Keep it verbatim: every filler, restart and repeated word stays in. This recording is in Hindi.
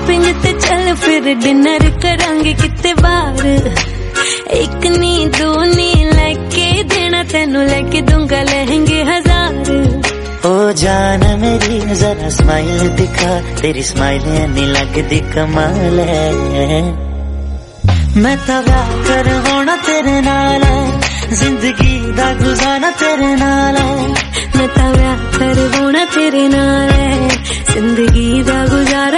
शॉपिंग ते चल फिर डिनर करांगे किते बाहर। एक नी दो नी लेके देना तेनू, लेके दूंगा लहंगे हजार। ओ जान मेरी जरा स्माइल दिखा, तेरी स्माइल नहीं लगदी कमाल है। मैं तो प्यार करवाना तेरे नाल है, जिंदगी दा गुजारा तेरे नाल है। मैं तो प्यार करवाना तेरे नाल है, जिंदगी दा गुजारा